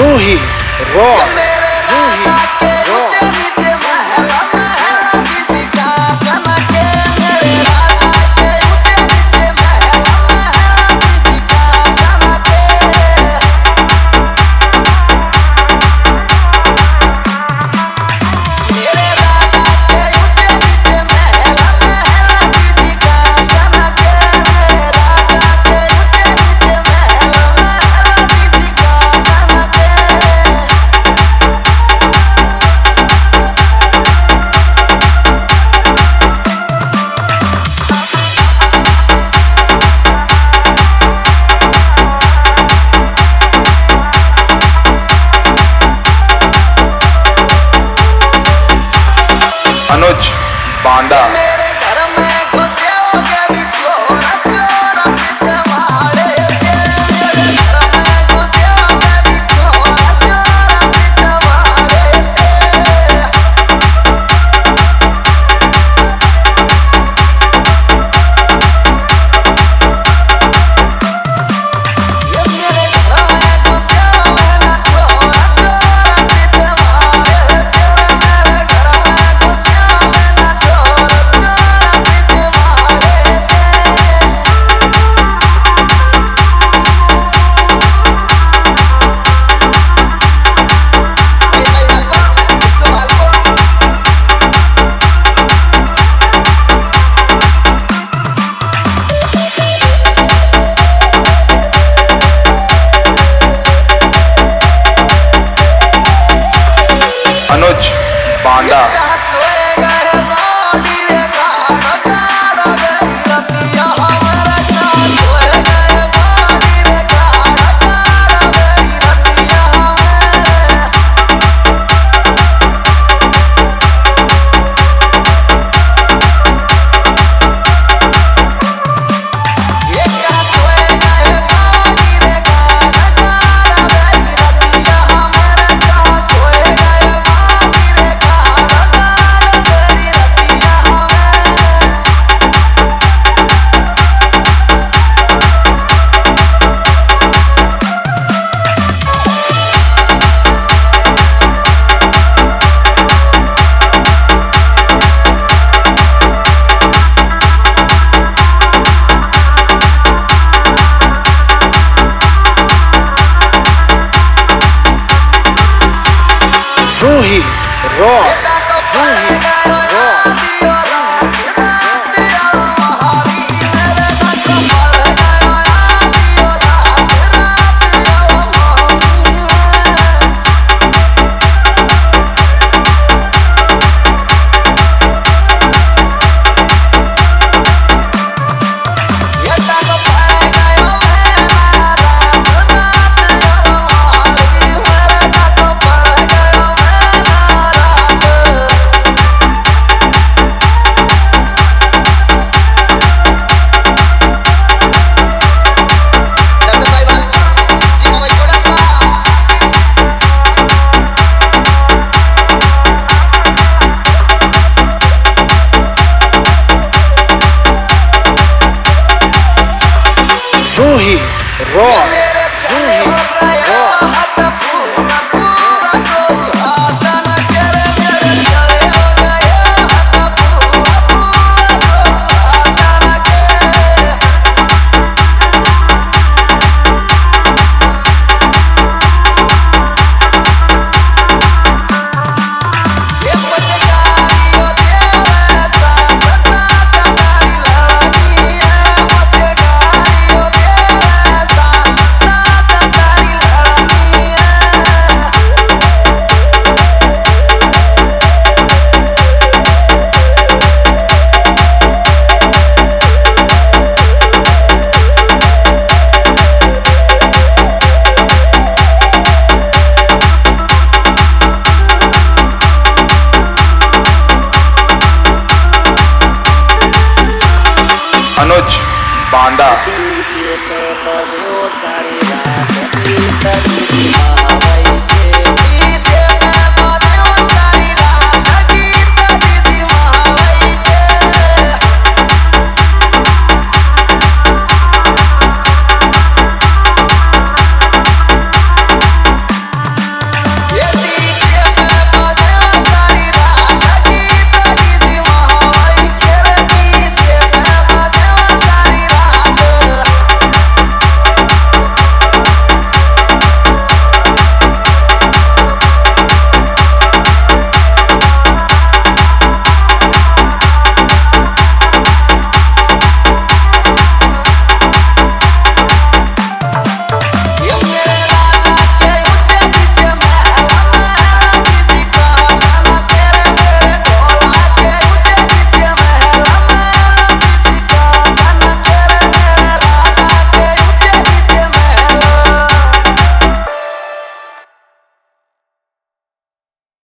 रूही रॉक मेरे राजा के ऊंचे नीचे महल महल जी का चमके मेरे राजा के ऊंचे नीचे महल महल जी का चमके मेरे राजा के ऊंचे नीचे महल महल जी का चमके मेरे राजा के ऊंचे नीचे महल महल जी का चमके अनुज बांदा मेरे घर में घुसोगे भी चोर चोर पिटवाड़े के मेरे घर में घुसोगे भी चोर चोर पिटवाड़े के ये मेरे घर में घुसोगे ना चोर चोर पिटवाड़े तेरे मेरे घर में घुसोगे ना चोर चोर पिटवाड़े के अनुज बांदा रूही रॉक रूही रॉक मेरे चले हो गया हाथ पूरा पूरा कोई हाथ न करे मेरे चले हो गया हाथ पूरा पूरा कोई हाथ न करे ये पटकारियों तेरे साथ साथ हमारी लड़नी है पटकारियों तेरे साथ साथ हमारी लड़नी है अनुज बांदा दिल चेते बजो सारी रात दिल तक